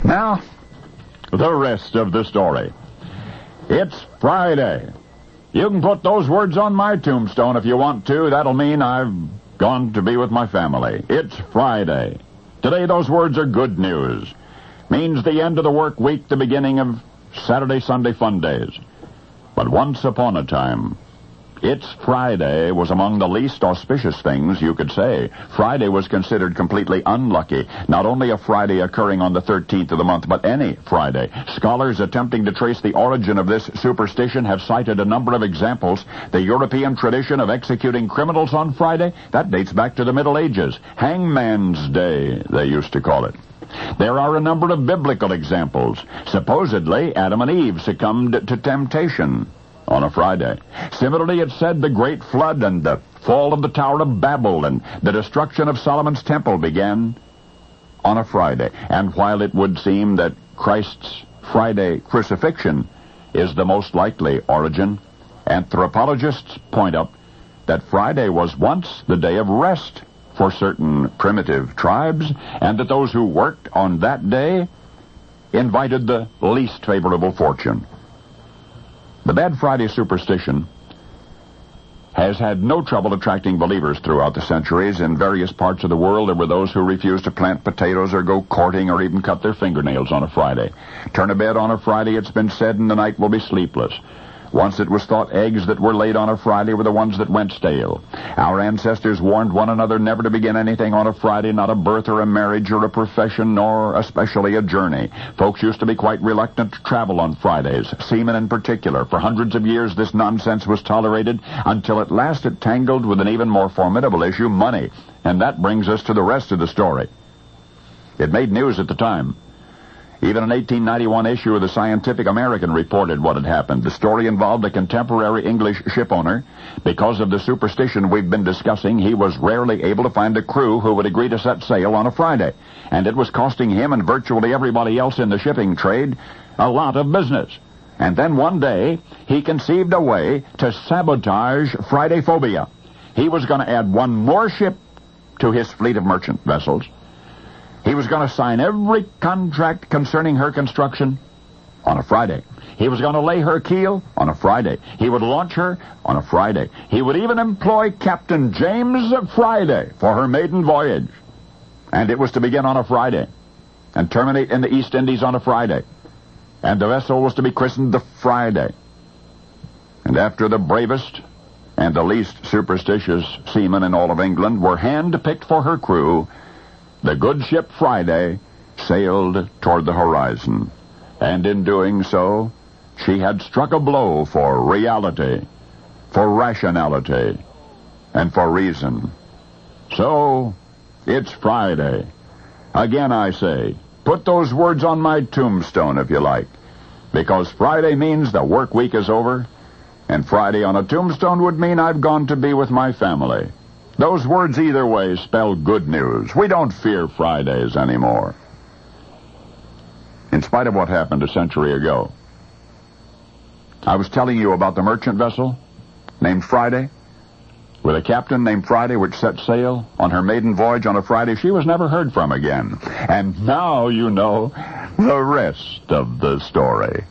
Now, the rest of the story. It's Friday. You can put those words on my tombstone if you want to. That'll mean I've gone to be with my family. It's Friday. Today, those words are good news. Means the end of the work week, the beginning of Saturday, Sunday fun days. But once upon a time, It's Friday was among the least auspicious things you could say. Friday was considered completely unlucky. Not only a Friday occurring on the 13th of the month, but any Friday. Scholars attempting to trace the origin of this superstition have cited a number of examples. The European tradition of executing criminals on Friday, that dates back to the Middle Ages. Hangman's Day, they used to call it. There are a number of biblical examples. Supposedly, Adam and Eve succumbed to temptation on a Friday. Similarly, it's said the Great Flood and the fall of the Tower of Babel and the destruction of Solomon's Temple began on a Friday. And while it would seem that Christ's Friday crucifixion is the most likely origin, anthropologists point out that Friday was once the day of rest for certain primitive tribes, and that those who worked on that day invited the least favorable fortune. The Bad Friday superstition has had no trouble attracting believers throughout the centuries. In various parts of the world, there were those who refused to plant potatoes or go courting or even cut their fingernails on a Friday. Turn a bed on a Friday, it's been said, and the night will be sleepless. Once it was thought eggs that were laid on a Friday were the ones that went stale. Our ancestors warned one another never to begin anything on a Friday, not a birth or a marriage or a profession, nor especially a journey. Folks used to be quite reluctant to travel on Fridays, seamen in particular. For hundreds of years, this nonsense was tolerated until at last it tangled with an even more formidable issue, money. And that brings us to the rest of the story. It made news at the time. Even an 1891 issue of the Scientific American reported what had happened. The story involved a contemporary English ship owner. Because of the superstition we've been discussing, he was rarely able to find a crew who would agree to set sail on a Friday. And it was costing him and virtually everybody else in the shipping trade a lot of business. And then one day, he conceived a way to sabotage Friday phobia. He was going to add one more ship to his fleet of merchant vessels. He was going to sign every contract concerning her construction on a Friday. He was going to lay her keel on a Friday. He would launch her on a Friday. He would even employ Captain James Friday for her maiden voyage. And it was to begin on a Friday and terminate in the East Indies on a Friday. And the vessel was to be christened the Friday. And after the bravest and the least superstitious seamen in all of England were hand-picked for her crew, the good ship Friday sailed toward the horizon, and in doing so, she had struck a blow for reality, for rationality, and for reason. So, it's Friday. Again, I say, put those words on my tombstone if you like, because Friday means the work week is over, and Friday on a tombstone would mean I've gone to be with my family. Those words either way spell good news. We don't fear Fridays anymore. In spite of what happened a century ago, I was telling you about the merchant vessel named Friday, with a captain named Friday which set sail on her maiden voyage on a Friday. She was never heard from again. And now you know the rest of the story.